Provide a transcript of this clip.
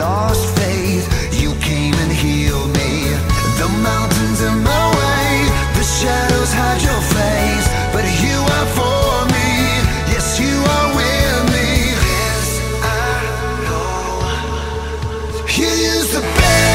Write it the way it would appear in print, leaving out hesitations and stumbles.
lost faith, you came and healed me. The mountains in my way, the shadows hide your face, but you are for me. Yes, you are with me. This I know. You use the best.